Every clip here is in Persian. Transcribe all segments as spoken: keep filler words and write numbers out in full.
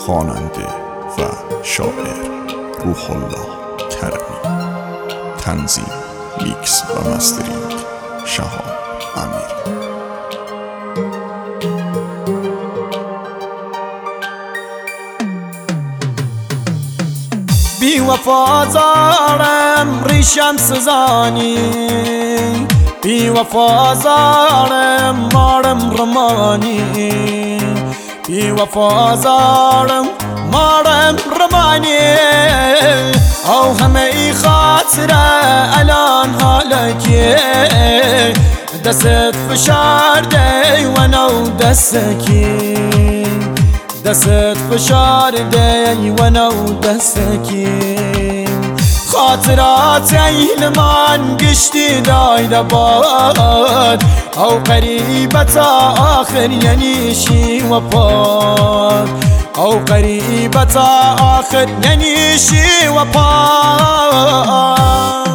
خواننده و شاعر روح الله کرمی. تنظیم، میکس و مسترینگ شهاب امیری. بی وفازارم ریشم سزانی، بی وفازارم مارم رمانی، بی وفازارم مارم رمانی. او همه ای خاطره الان حالکی، دست فشارده و نو دستکی، دست فشارده و نو دستکی. خاطرات ایلمان گشتی دایده باد، او قریبت آخر یعنی شی و پاد، او قریبت آخر یعنی شی و پاد.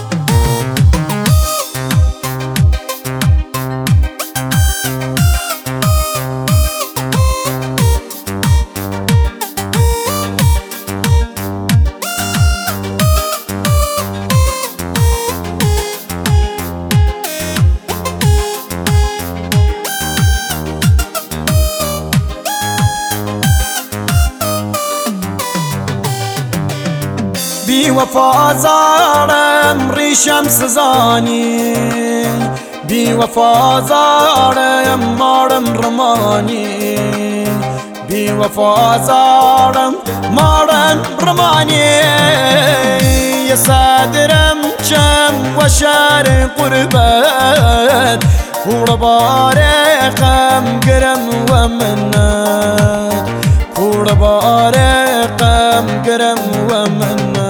بی وفازارم ریشم سزانی، بی وفازارم مارم رمانی، بی وفازارم مارم رمانی. یه صدرم چم و شهر قربت، قربار غم گرم و منت، قربار غم گرم و منت.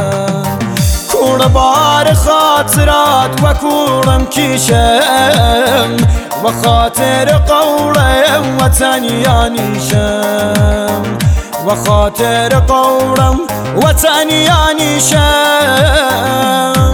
قربار خاطرات و کورم کیشم، و خاطر قولم وطن یانیشم، و خاطر قولم وطن یانیشم.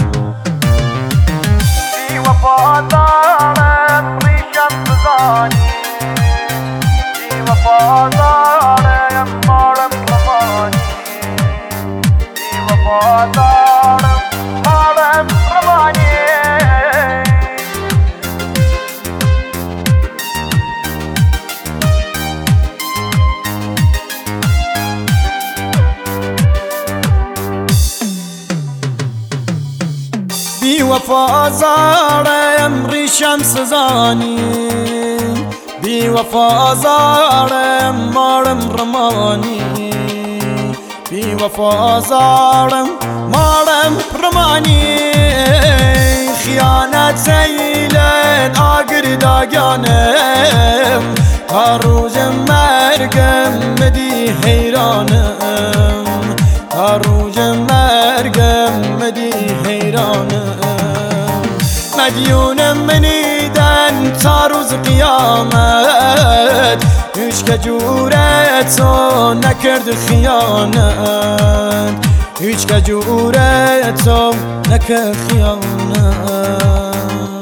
بی وفادارم ریشم سزانی، بی وفادارم مارم رمانی، بی وفادارم مارم رمانی. بی وفازارم ریشم سزانی، بی وفازارم مارم رمانی، بی وفازارم مارم رمانی. خیانت ایلن آگر داگانم، تا روز مرگم مدی حیرانم، تا روز مرگم مدی حیرانم. مدیونم منیدن تا روز قیامت، هیچ که جورتو نکرد خیانت، هیچ که جورتو نکرد خیانت.